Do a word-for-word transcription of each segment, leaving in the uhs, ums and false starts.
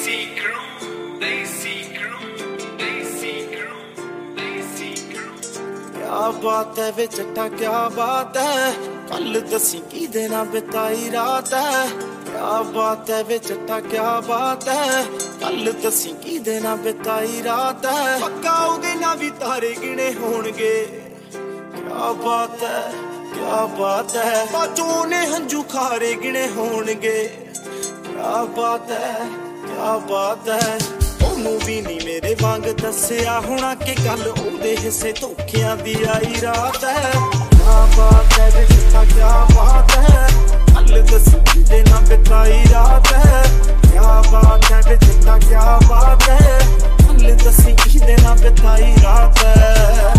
Desi crew, Desi crew, Desi crew, Desi crew. क्या बात है वे चट्टा क्या बात है, कल दसी की देना बिताई रात है। क्या बात है वे चट्टा क्या बात है, कल दसी की देना बिताई रात है। पक्का उदे ना भी तारे गिने होणगे। क्या बात है क्या बात है, बाचों ने हंजू खारे गिने होणगे। क्या बात है क्या बात है, ओनू भी नहीं मेरे वांग दसिया होना कि कल ओदे हिस्से धोखियां दी आई रात है। क्या बात है वे चट्टा क्या बात है, कल दसी देना बिताई रात है। क्या बात है वे चट्टा क्या बात है, कल दसी देना बिताई रात है।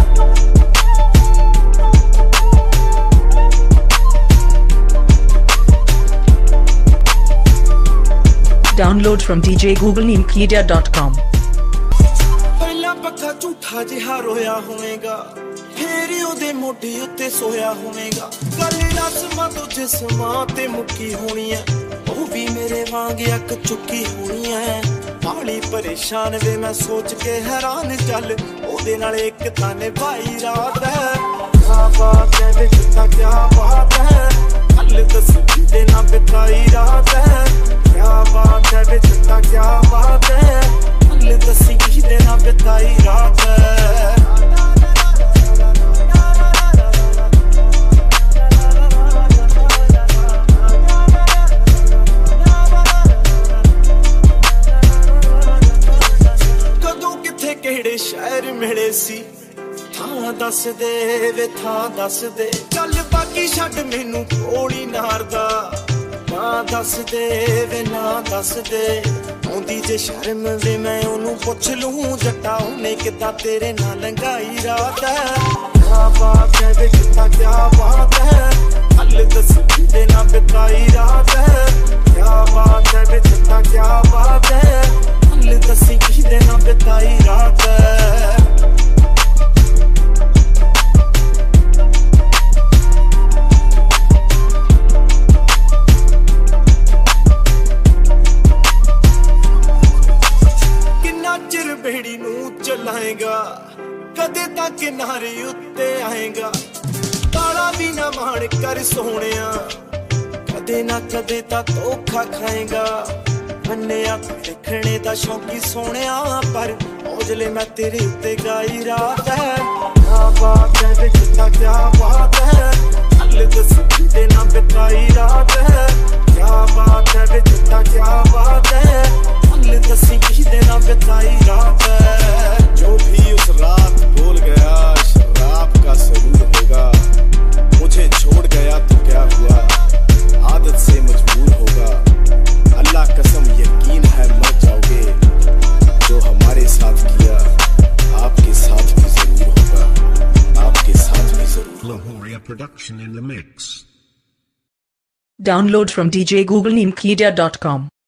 Download from d j google nimkedia dot com। पहला पक्का झूठा जिहा रोया होवेगा, फेर ओदे मोढे उत्ते सोया होवेगा। गल रस्मां तो जिस्मां ते मुक्की होनी है, ओ भी मेरे वांग अक चुकी होनी है। बाली परेशान वे मैं सोच के हैरान, चल ओदे नाल एक ताने भाई रात है। क्या बात है वे चट्टा क्या बात है, कल दसी देना बिताई रात है। क्या बात है वे चट्टा क्या बात है, कल दसी देना बिताई रात है। कदों किथे केड़े शहर मिले सी, थां दस दे वे थां दस दे। चल बाकी छड्ड मैनू कोड़ी नारदा, ना दस दे वे ना दस दे। आउंदी जे शर्म वे मैं ओनू पुछ लूं, जट्टा ओने किदां तेरे नाल लंघाई रात है। क्या बात है वे चट्टा क्या बात है, कल दसी देना बिताई रात है। क्या बात है वे चट्टा क्या बात है, कल दसी देना बिताई रात है। बेड़ी नू चलाएगा, कदे तक किनारे उत्ते आएगा। ताला भी ना मान कर सोहणिया, कदे ना कदे ता धोखा खाएगा। मन्निया देखने दा शौकी सोहणिया, पर औजले मैं तेरे उत्ते गाई रात है। क्या बात है वे चट्टा क्या बात है, कल दसी देना बिताई रात है। क्या बात है वे चट्टा क्या बात है, कल दसी देना बिताई रात है। जो भी उस रात बोल गया शराब का सरूर होगा, मुझे छोड़ गया तो क्या हुआ, आदत से मजबूर होगा। अल्लाह कसम यकीन है मर जाओगे, जो हमारे साथ किया आपके साथ भी जरूर होगा, आपके साथ भी जरूर। Lahoria production in the mix. Download from d j google nimkedia dot com।